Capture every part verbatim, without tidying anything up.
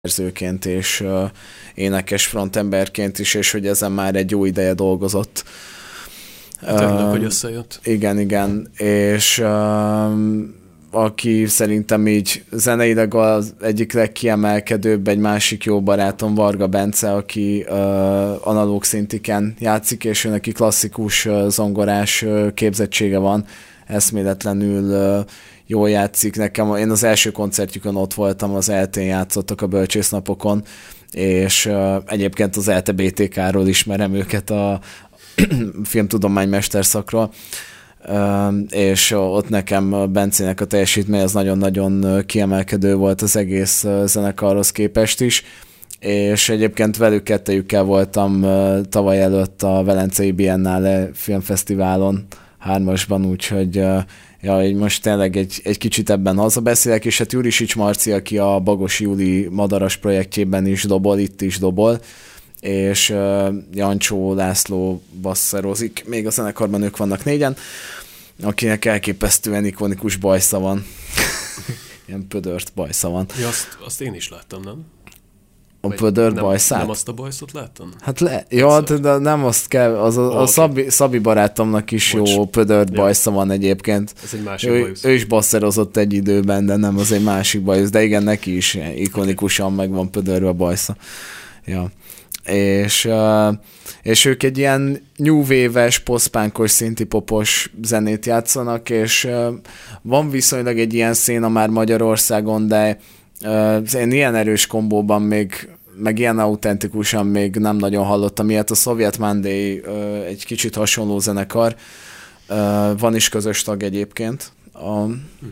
szerzőként és uh, énekes frontemberként is, és hogy ezen már egy jó ideje dolgozott. Örülök, uh, hogy összejött. Igen, igen, és uh, aki szerintem így zeneileg az egyik legkiemelkedőbb, egy másik jó barátom, Varga Bence, aki uh, analóg szintiken játszik, és ő neki klasszikus uh, zongorás uh, képzettsége van, eszméletlenül uh, jól játszik. Nekem, én az első koncertjükön ott voltam, az é té-n játszottak a bölcsésznapokon, és uh, egyébként az é té bé té ká-ról ismerem őket, a filmtudomány mesterszakról, uh, és ott nekem Bencének a teljesítmény az nagyon-nagyon kiemelkedő volt az egész zenekarhoz képest is, és egyébként velük kettejükkel voltam uh, tavaly előtt a Velencei Biennale filmfesztiválon hármasban, úgyhogy uh, ja, így most tényleg egy, egy kicsit ebben hazabeszélek, és hát Jurisics Marci, aki a Bagos Júli Madaras projektjében is dobol, itt is dobol, és uh, Jancsó László basszerozik, még a zenekarban ők vannak négyen, akinek elképesztően ikonikus bajsza van. Ilyen pödört bajsza van. Ja, azt, azt én is láttam, nem? A pödört bajszát? Nem azt a bajszot láttam? Hát le, ja, de nem azt kell, az a, oh, a Szabi, Szabi barátomnak is Bocs. jó pödört ja. bajsza van egyébként. Ez egy másik ő, bajusz. Ő is basszerozott egy időben, de nem, az egy másik bajusz, de igen, neki is ikonikusan meg van pödörve a bajsza. Ja. És, uh, és ők egy ilyen new wave-es, post-punkos, szinti-popos zenét játszanak, és uh, van viszonylag egy ilyen széna már Magyarországon, de uh, én ilyen erős kombóban még, meg ilyen autentikusan még nem nagyon hallottam ilyet. A Soviet Monday uh, egy kicsit hasonló zenekar, uh, van is közös tag egyébként a,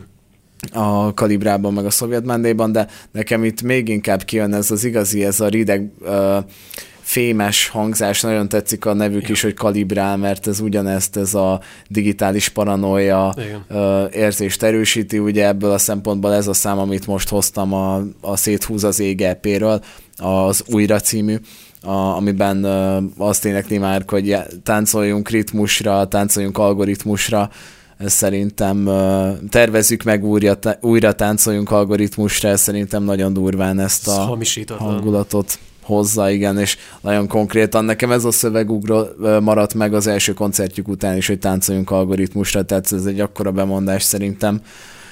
a Kalibrában, meg a Soviet Monday-ban, de nekem itt még inkább kijön ez az igazi, ez a rideg uh, fémes hangzás, nagyon tetszik a nevük Igen. is, hogy Kalibrál, mert ez ugyanezt, ez a digitális paranoia uh, érzést erősíti, ugye ebből a szempontból ez a szám, amit most hoztam a, a Széthúz az ég é pé-ről, az Újra című, a, amiben uh, azt énekli már, hogy táncoljunk ritmusra, táncoljunk algoritmusra, ez szerintem uh, tervezzük meg újra, újra táncoljunk algoritmusra, ez szerintem nagyon durván ezt a hangulatot hozza, igen, és nagyon konkrétan nekem ez a szövegugró maradt meg az első koncertjük után is, hogy táncoljunk algoritmusra, tehát ez egy akkora bemondás szerintem,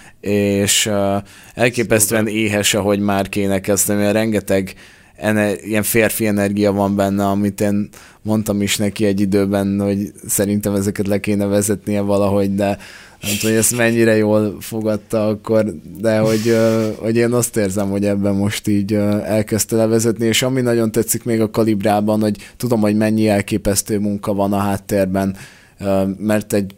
és uh, elképesztően éhes, ahogy már énekeztem, mert rengeteg ener- ilyen férfi energia van benne, amit én mondtam is neki egy időben, hogy szerintem ezeket le kéne vezetnie valahogy, de nem tudom, hogy ezt mennyire jól fogadta akkor, de hogy, hogy én azt érzem, hogy ebben most így elkezdte levezetni, és ami nagyon tetszik még a Kalibrában, hogy tudom, hogy mennyi elképesztő munka van a háttérben, mert egy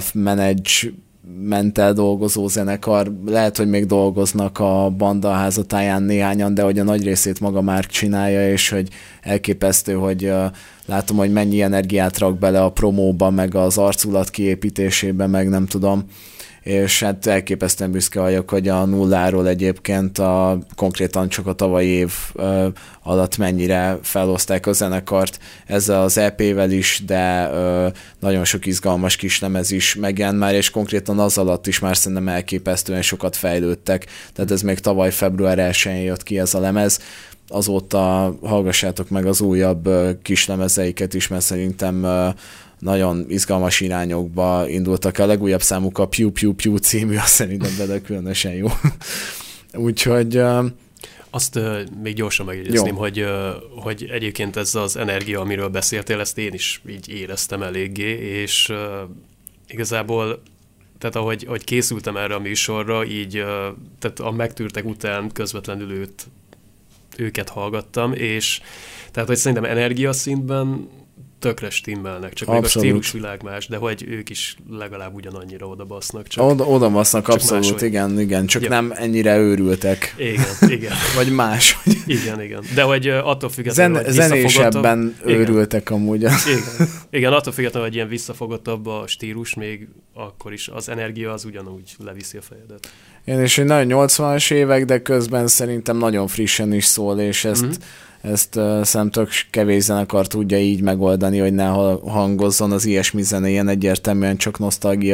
self-management-tel dolgozó zenekar, lehet, hogy még dolgoznak a banda házatáján néhányan, de hogy a nagy részét maga Márk csinálja, és hogy elképesztő, hogy látom, hogy mennyi energiát rak bele a promóba, meg az arculat kiépítésébe, meg nem tudom, és hát elképesztően büszke vagyok, hogy a nulláról egyébként a, konkrétan csak a tavalyi év ö, alatt mennyire felhozták a zenekart ezzel az é pé-vel is, de ö, nagyon sok izgalmas kislemez is megjelent már, és konkrétan az alatt is már szerintem elképesztően sokat fejlődtek, tehát ez még tavaly február elsején jött ki ez a lemez, azóta hallgassátok meg az újabb uh, kislemezeiket is, mert szerintem uh, nagyon izgalmas irányokba indultak. A legújabb számuk a Pew Pew Pew című, azt szerintem de különösen jó. Úgyhogy... Uh, Azt uh, még gyorsan megjegyezném, hogy, uh, hogy egyébként ez az energia, amiről beszéltél, ezt én is így éreztem eléggé, és uh, igazából tehát ahogy, ahogy készültem erre a műsorra, így uh, tehát a megtűrtek után közvetlenül őt őket hallgattam, és tehát, hogy szerintem energiaszintben tökre stimmelnek, csak abszolút. Még a stílusvilág más, de hogy ők is legalább ugyanannyira odabasznak. Csak, oda, odabasznak, csak abszolút, máshogy. igen, igen, csak ja. nem ennyire őrültek. Igen, igen. Vagy más. Igen, igen. De hogy attól függetlenül, Zen- hogy zenésebben őrültek amúgy. Igen. igen, attól függetlenül, hogy ilyen visszafogottabb a stílus, még akkor is az energia az ugyanúgy leviszi a fejedet. Igen, és hogy nagyon nyolcvanas évek, de közben szerintem nagyon frissen is szól, és ezt, mm-hmm. ezt uh, szerintem kevés zenekar tudja így megoldani, hogy ne hangozzon az ilyesmi zene, ilyen egyértelműen csak nosztalgia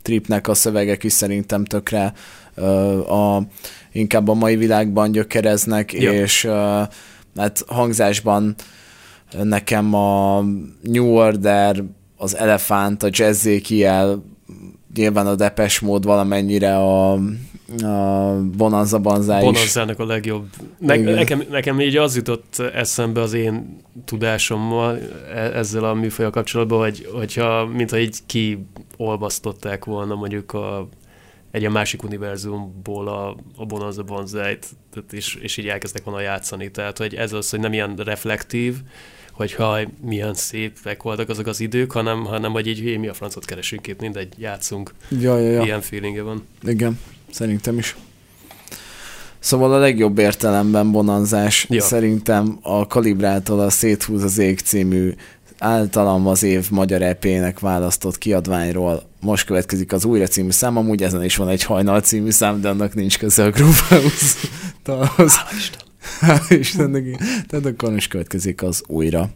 Tripnek a szövegek is szerintem tökre a, inkább a mai világban gyökereznek, ja. és hát hangzásban nekem a New Order, az Elefánt, a Jazzékiel, nyilván a Depeche Mode valamennyire, a, a Bonanza Banzai is. Bonanzának a legjobb. Ne, nekem, nekem így az jutott eszembe az én tudásommal ezzel a műfajjal kapcsolatban, hogy, hogyha mintha így kiolvasztották volna mondjuk a, egy a másik univerzumból a, a Bonanza Banzait, és, és így elkezdtek volna játszani. Tehát, hogy ez az, hogy nem ilyen reflektív, hogyha milyen szépek voltak azok az idők, hanem, hanem hogy így hé, mi a francot keresünk itt, mindegy, játszunk. Ja, ja, ja. Ilyen feelingje van. Igen, szerintem is. Szóval a legjobb értelemben bonanzás, ja. Szerintem a Kalibrától a Széthúz az ég című általam az év magyar é pének választott kiadványról most következik az Újra című szám, amúgy ezen is van egy Hajnal című szám, de annak nincs köze a Groovehouse. Hála Isten. Hála Istennek. Tehát akkor most következik az Újra.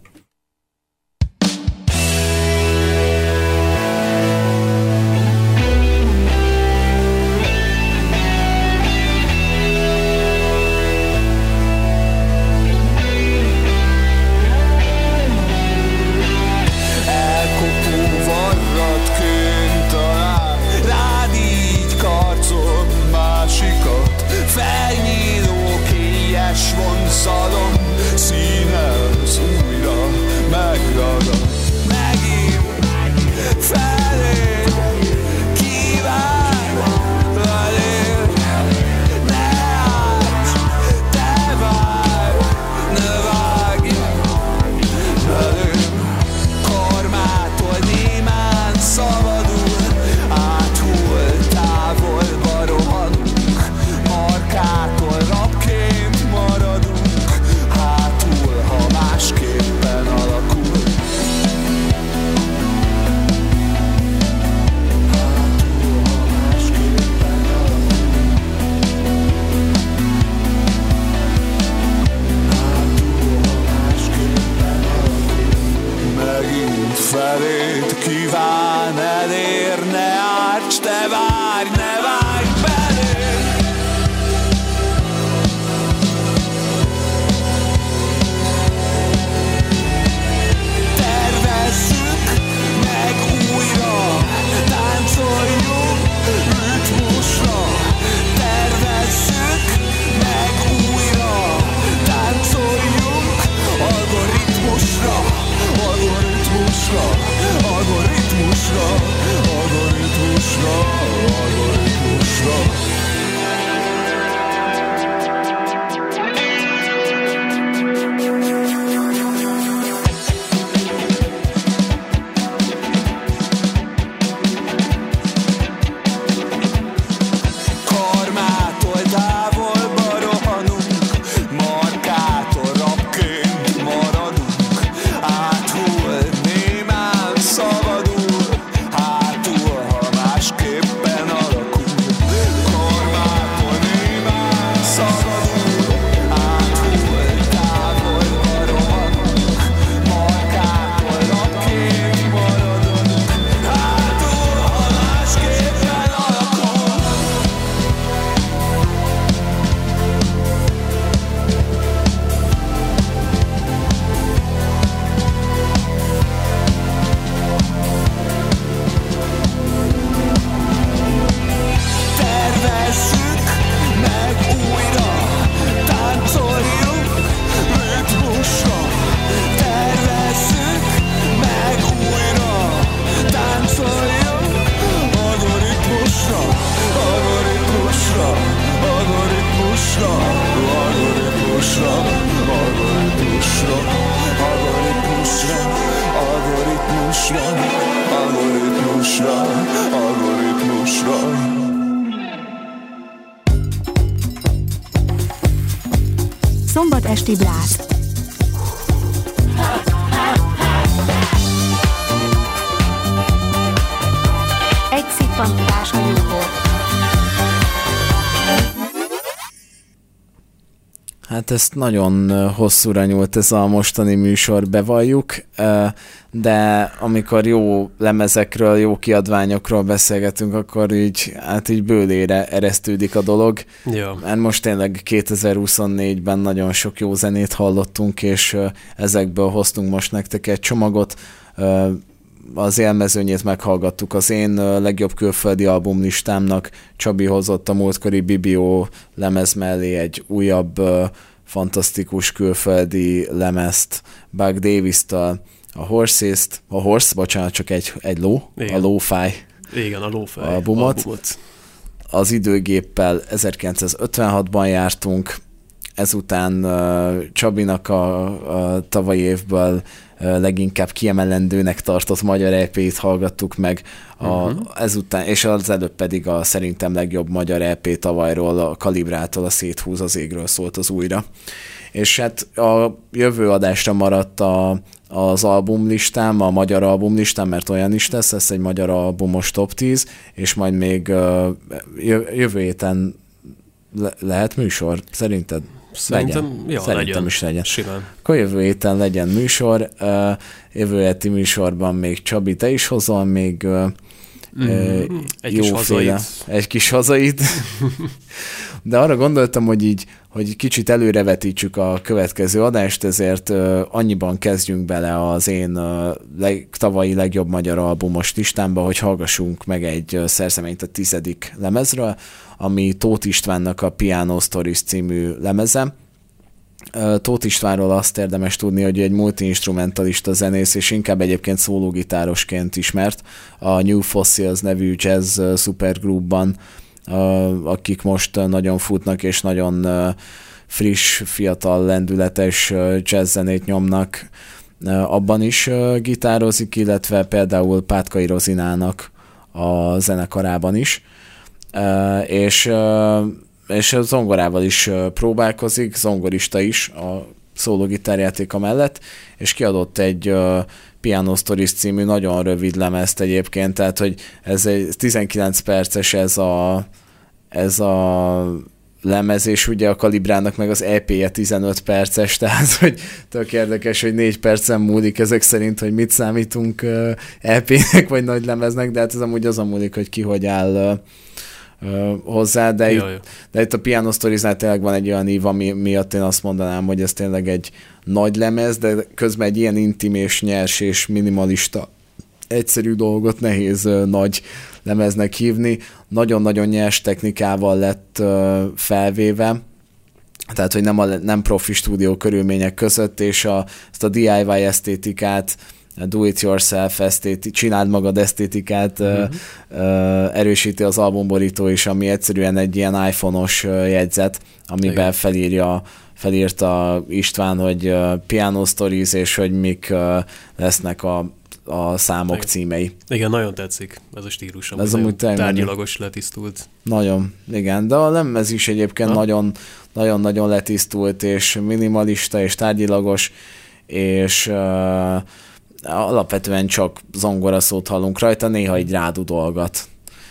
Vonzalom színez újra megragad. Megint felé kíván veled. Ne állj, te várj, ne vágj velem. Kormától némán szabadul, áthol távolba rohanunk. Markától rabként maradunk, hátul, ha másképpen alakul. Hátul, ha másképpen alakul. Hátul, ha másképpen alakul. Megint feléd kíván elér, ne árts, te várj, ne várj belém. Tervezzük meg újra, táncoljunk ritmusra. Tervezzük meg újra, táncoljunk algoritmusra. Algoritmusra, algoritmusra, algoritmusra, algoritmusra. Kormától távolba rohanunk, markától rabként maradunk. Áthul, némán szabadul, hátul, ha másképpen alakul. Kormától némán szabadul, áthul, távolba rohanunk. Markától rabként maradunk, hátul, ha másképpen alakul. Tervezzük meg újra, táncoljunk ritmusra. Tervezzük meg újra, táncoljunk algoritmusra. Algoritmusra, algoritmusra, algoritmusra, algoritmusra, algoritmusra, algoritmusra, algoritmusra, algoritmusra. Szombat esti bláz. Egy szippantás a jóból. Hát ezt nagyon hosszúra nyúlt ez a mostani műsor, bevalljuk, de amikor jó lemezekről, jó kiadványokról beszélgetünk, akkor így, hát így bőlére eresztődik a dolog. Ja. Mert most tényleg kétezer-huszonnégyben nagyon sok jó zenét hallottunk, és ezekből hoztunk most nektek egy csomagot. Az élmezőnyét meghallgattuk az én legjobb külföldi albumlistámnak. Csabi hozott a múltkori Bibió lemez mellé egy újabb, fantasztikus külföldi lemezt Buck Davis-től, a Horses-t, a Horse, bocsánat, csak egy, egy ló, igen. A Lo-Fi. Igen, a Lo-Fi albumot. albumot. Az időgéppel ezerkilencszázötvenhatban jártunk, ezután uh, Csabinak a, a tavalyi évből uh, leginkább kiemelendőnek tartott magyar é pét hallgattuk meg, a, uh-huh. ezután, és az előbb pedig a szerintem legjobb magyar é pé tavalyról, a Kalibrától a Széthúz az égről szólt az újra. És hát a jövő adásra maradt a, az albumlistám, a magyar albumlistám, mert olyan is lesz, ez egy magyar albumos top tíz, és majd még uh, jövő héten le- lehet műsor, szerinted? Szerintem, legyen. Ja, Szerintem legyen. is legyen. Simán. Akkor jövő héten legyen műsor. Uh, jövő heti műsorban még Csabi, te is hozol még uh, mm, egy kis hazait. Egy kis hazait. De arra gondoltam, hogy így, hogy kicsit előrevetítsük a következő adást, ezért uh, annyiban kezdjünk bele az én uh, leg, tavalyi legjobb magyar albumos listámba, hogy hallgassunk meg egy uh, szerzeményt a tizedik lemezről, ami Tóth Istvánnak a Piano Stories című lemeze. Tóth Istvánról azt érdemes tudni, hogy egy multi-instrumentalista zenész, és inkább egyébként szólógitárosként ismert a New Fossils nevű jazz supergroupban, akik most nagyon futnak, és nagyon friss, fiatal, lendületes jazz zenét nyomnak. Abban is gitározik, illetve például Pátkai Rozinának a zenekarában is. Uh, és, uh, és a zongorával is uh, próbálkozik, zongorista is a szólógitárjátéka mellett, és kiadott egy uh, Piano Stories című nagyon rövid lemezt egyébként, tehát hogy ez egy tizenkilenc perces ez a, ez a lemez, és ugye a Kalibrának meg az é pé-je tizenöt perces, tehát hogy tök érdekes, hogy négy percen múlik ezek szerint, hogy mit számítunk uh, é pé-nek vagy nagy lemeznek, de hát ez amúgy azon múlik, hogy ki hogy áll uh, Uh, hozzá, de, ja, itt, de itt a Piano Stories-nál tényleg van egy olyan ív, ami miatt én azt mondanám, hogy ez tényleg egy nagy lemez, de közben egy ilyen intim és nyers és minimalista egyszerű dolgot nehéz uh, nagy lemeznek hívni. Nagyon-nagyon nyers technikával lett uh, felvéve, tehát hogy nem, a, nem profi stúdió körülmények között, és a, ezt a dé i vé esztétikát, do-it-yourself esztéti, csináld magad esztétikát uh-huh. uh, uh, erősíti az albumborító is, ami egyszerűen egy ilyen iPhone-os uh, jegyzet, amiben felírja, felírta István, hogy uh, Piano Stories, és hogy mik uh, lesznek a, a számok igen. címei. Igen, nagyon tetszik ez a stílus, ez amúgy tárgyilagos, letisztult. Nagyon, igen, de a lemez is egyébként nagyon, nagyon-nagyon letisztult, és minimalista, és tárgyilagos, és uh, alapvetően csak zongoraszót hallunk rajta, néha így rádudolgat,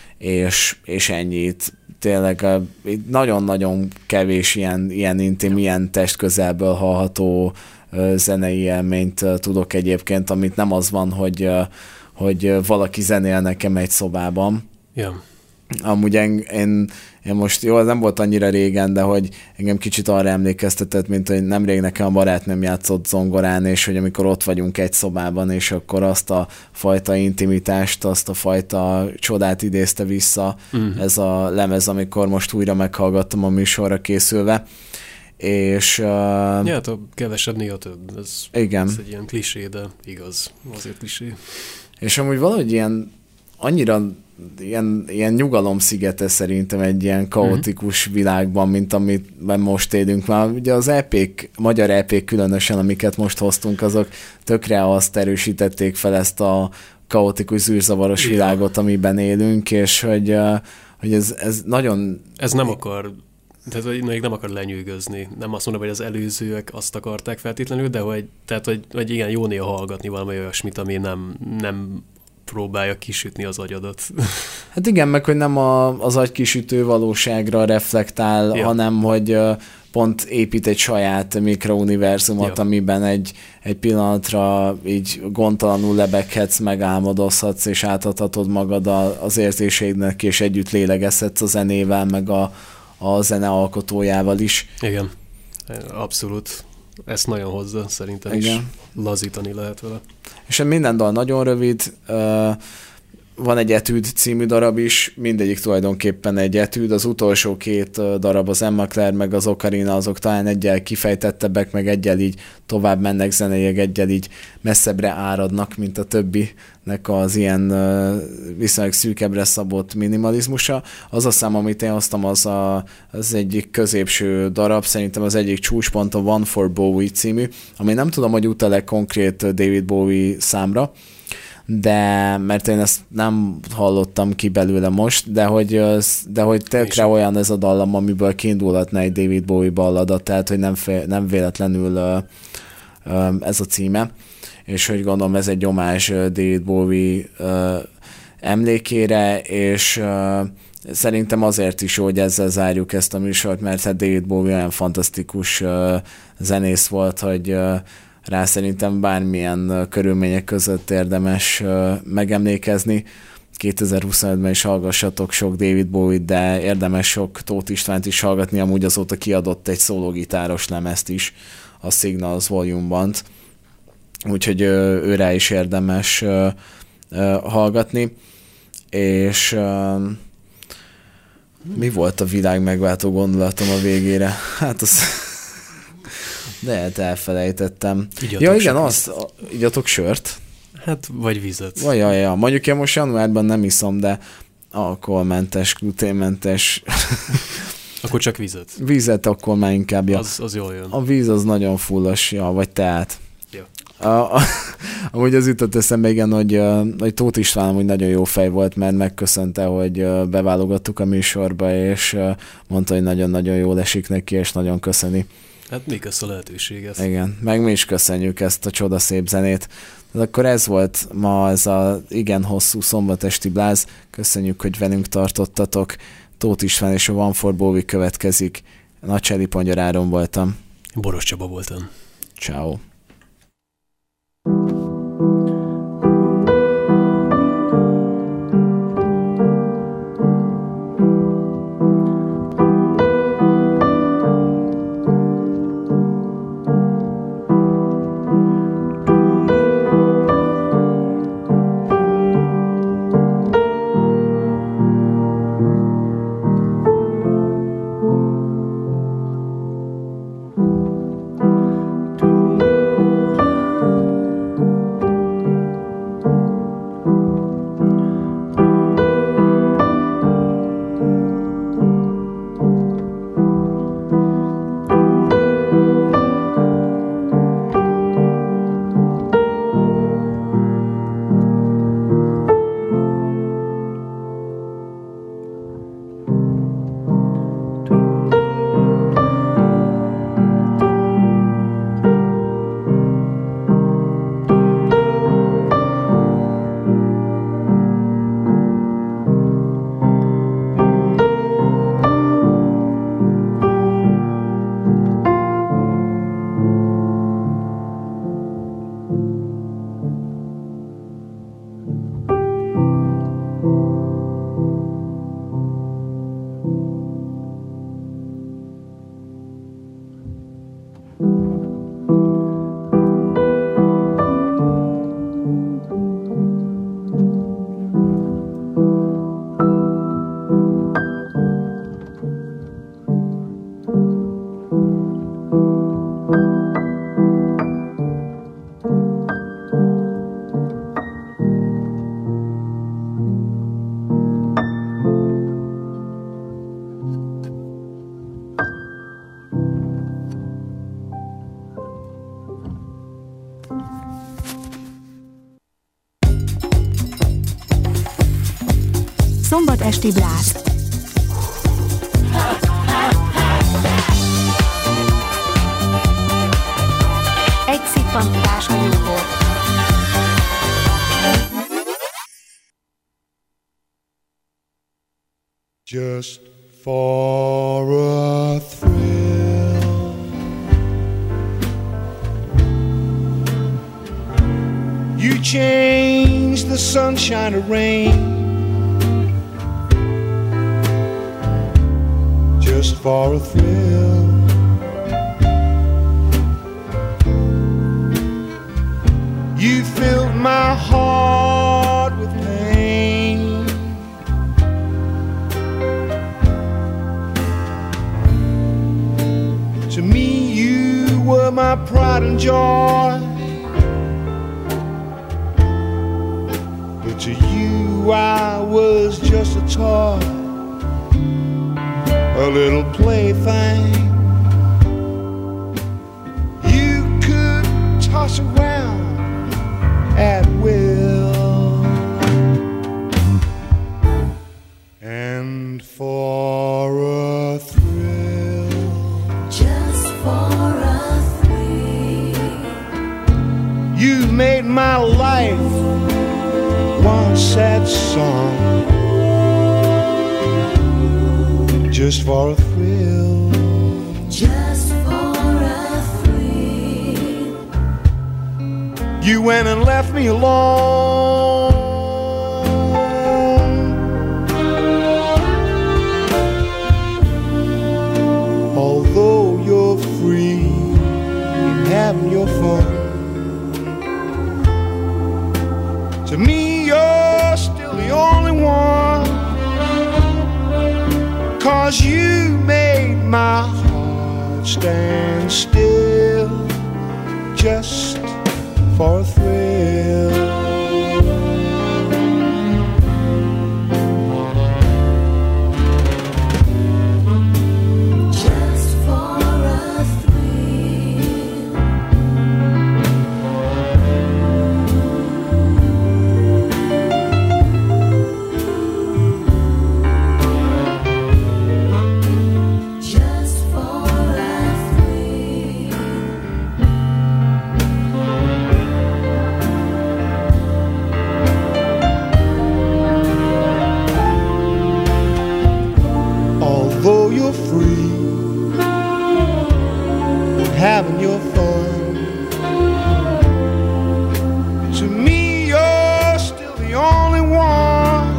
és, és ennyit. Tényleg nagyon-nagyon kevés ilyen, ilyen intim, ilyen testközelből hallható zenei élményt tudok egyébként, amit nem az van, hogy, hogy valaki zenél nekem egy szobában. Ja. Amúgy én, én, én most, jó, nem volt annyira régen, de hogy engem kicsit arra emlékeztetett, mint hogy nemrég nekem a barátnőm játszott zongorán, és hogy amikor ott vagyunk egy szobában, és akkor azt a fajta intimitást, azt a fajta csodát idézte vissza uh-huh. ez a lemez, amikor most újra meghallgattam a műsorra készülve. És... Uh, ja, hát a kevesebb néha több. Ez, igen. Ez egy ilyen klisé, de igaz, azért klisé. És amúgy valahogy ilyen annyira ilyen, ilyen nyugalom szigete szerintem egy ilyen kaotikus uh-huh. világban, mint amiben most élünk. Már ugye az é pék, magyar é pék különösen, amiket most hoztunk, azok tökre azt erősítették fel, ezt a kaotikus, zűrzavaros ja. világot, amiben élünk, és hogy, hogy ez, ez nagyon... Ez nem akar... Tehát még nem akar lenyűgözni. Nem azt mondom, hogy az előzőek azt akarták feltétlenül, de hogy, tehát, hogy, hogy igen, jó néha hallgatni valami olyasmit, ami nem, nem próbálja kisütni az agyadat. Hát igen, meg hogy nem a, az agykisütő valóságra reflektál, ja. hanem hogy pont épít egy saját mikrouniverzumot, ja. amiben egy, egy pillanatra így gondtalanul lebeghetsz, megálmodozhatsz, és átadhatod magad az érzéseidnek, és együtt lélegezhetsz a zenével, meg a, a zene alkotójával is. Igen, abszolút. Ezt nagyon hozza, szerintem igen. is lazítani lehet vele. És minden dal nagyon rövid, van egy Etűd című darab is, mindegyik tulajdonképpen egy etűd, az utolsó két darab, az Emma Claire meg az Ocarina, azok talán egyel kifejtettebbek, meg egyel így tovább mennek zeneileg, egyel így messzebbre áradnak, mint a többinek az ilyen viszonylag szűkebbre szabott minimalizmusa. Az a szám, amit én hoztam, az a, az egyik középső darab, szerintem az egyik csúcspont a One for Bowie című, ami nem tudom, hogy utal-e konkrét David Bowie számra, de mert én ezt nem hallottam ki belőle most, de hogy, de hogy tökre olyan ez a dallam, amiből kiindulhatna egy David Bowie ballada, tehát hogy nem, fél, nem véletlenül ez a címe, és hogy gondolom ez egy omázs David Bowie emlékére, és szerintem azért is, hogy ezzel zárjuk ezt a műsort, mert hát David Bowie olyan fantasztikus zenész volt, hogy rá szerintem bármilyen körülmények között érdemes megemlékezni. kétezer-huszonötben is hallgassatok sok David Bowie-t, de érdemes sok Tóth Istvánt is hallgatni, amúgy azóta kiadott egy szólógitáros lemezt is, a Signals Volume-ban. Úgyhogy őrá is érdemes hallgatni. És mi volt a világ megváltó gondolatom a végére? Hát az... De hát elfelejtettem. Igyatok ja, igen, azt, igyatok sört. Hát, vagy vizet. Vagy, ja, ja. Mondjuk én most januárban nem iszom, de alkoholmentes, gluténmentes. Akkor csak vizet. Vizet akkor már inkább, ja. Az, az jól jön. A víz az nagyon fullos, ja, vagy teát. Ja. A, a, amúgy az jutott eszembe, igen, hogy, hogy Tóth István amúgy nagyon jó fej volt, mert megköszönte, hogy beválogattuk a műsorba, és mondta, hogy nagyon-nagyon jól esik neki, és nagyon köszöni. Hát még ezt a lehetőséget. Igen, meg mi is köszönjük ezt a csodaszép zenét. De akkor ez volt ma ez a igen hosszú szombatesti bláz. Köszönjük, hogy velünk tartottatok. Tóth István és a One for Bowie következik. Nagy Cseli Pongyar Áron voltam. Boros Csaba voltam. Ciao. Szombat esti bláz. Egy szippantás a jóból. Just for a thrill, you change the sunshine to rain. Just for a thrill, you filled my heart with pain. To me you were my pride and joy, but to you I was just a toy, a little plaything you could toss around at will. And for a thrill, just for a thrill, you made my life one sad song. Just for a thrill, just for a thrill, you went and left me alone. Although you're free and having your fun, to me you're still the only one. 'Cause you made my heart stand still, just for a thrill. just for a thrill, just for a thrill, Although you're free and having your fun, to me you're still the only one.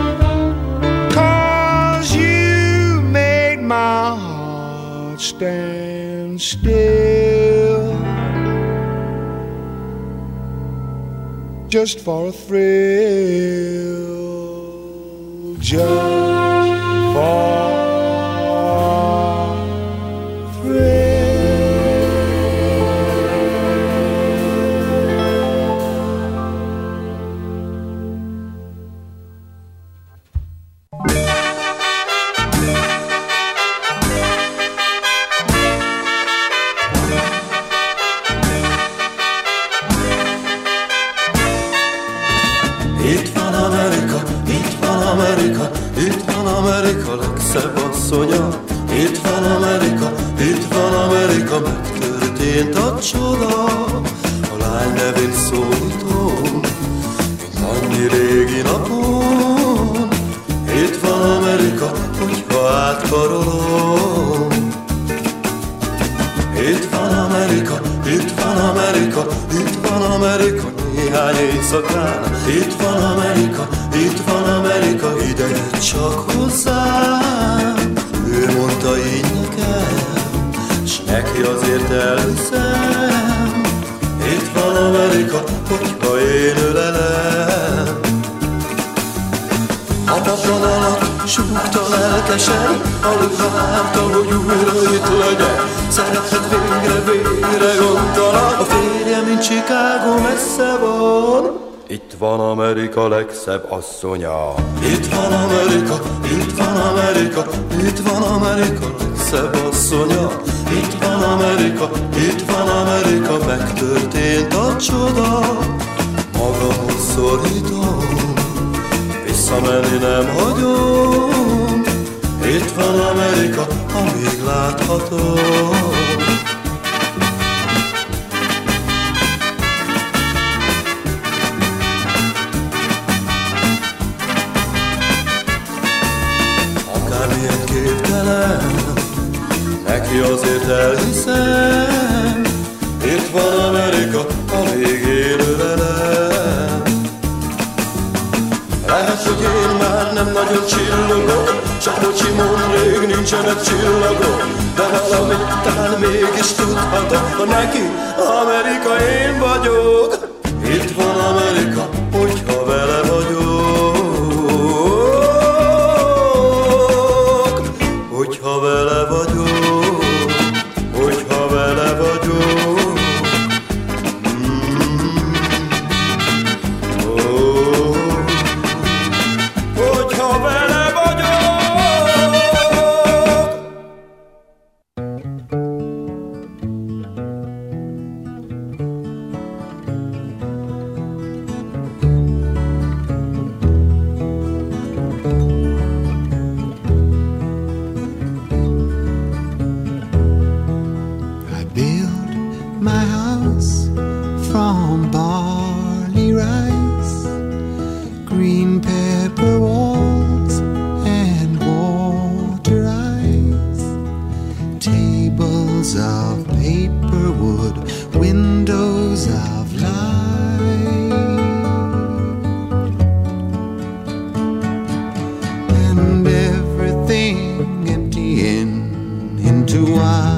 'Cause you made my heart stand still, just for a thrill, just for Itt van Amerika, itt van Amerika, itt van Amerika legszebb asszonya. Itt van Amerika, itt van Amerika, megtörtént a csoda. A lány nevét szólítom, mint annyi régi napon. Itt van Amerika, hogyha átkarolom. Itt van Amerika, itt van Amerika, itt van Amerika, néhány éjszakán. Itt van Amerika, itt van Amerika, ide jött csak hozzám. Ő mondta így nekem, s neki azért elhiszem. Itt van Amerika, hogyha én ölelem. A paplan alatt súgta lelkesen, alugra várta, hogy újra itt legyen. Szerethet végre, végre gondolat. A férjem, mint Chicago messze van. Itt van Amerika legszebb asszonya. Itt van Amerika, itt van Amerika, itt van Amerika legszebb asszonya. Itt van Amerika, itt van Amerika, megtörtént a csoda. Magamhoz szorítom, visszamenni nem hagyom. Itt van Amerika, amíg láthatom. nagyon csillogok, csak bocsi mond, rég nincsenek csillagok. De valamit talán mégis tudhatok, ha neki Amerika én vagyok. Itt van Amerika, hogyha vele vagyok, hogyha vele vagyok, hogyha vele vagyok. Mm. Oh. Hogyha vele vagyok. I built my house from barley rice, green pepper walls and water ice, tables of paper wood, windows of light, and everything emptying into white.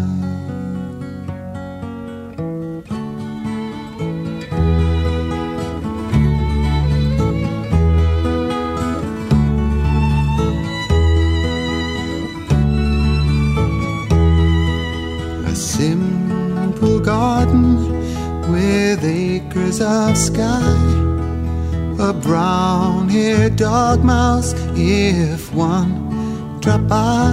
A simple garden with acres of sky, a brown-haired dog mouse if one drop by.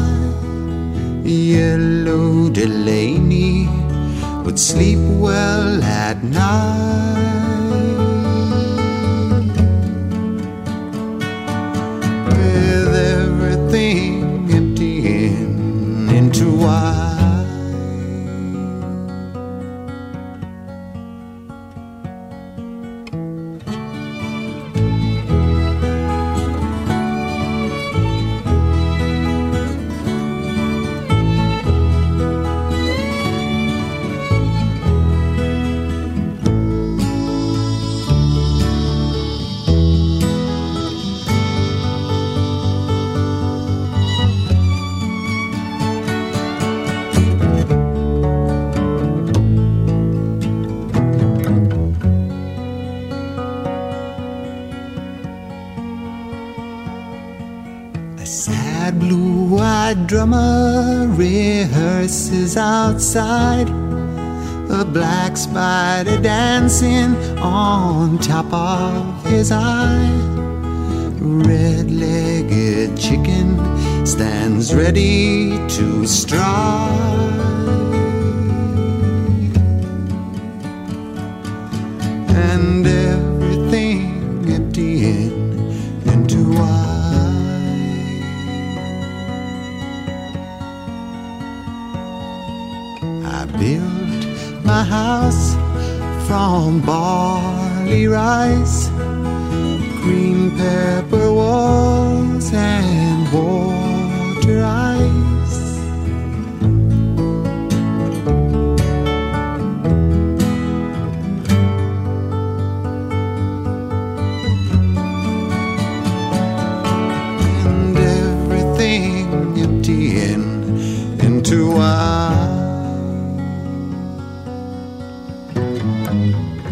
Yellow Delaney would sleep well at night, with everything emptying into white. A sad blue-eyed drummer rehearses outside, a black spider dancing on top of his eye. Red-legged chicken stands ready to strike, and everything emptying into white. I built my house from barley rice, green pepper walls and water ice, and everything emptying into white.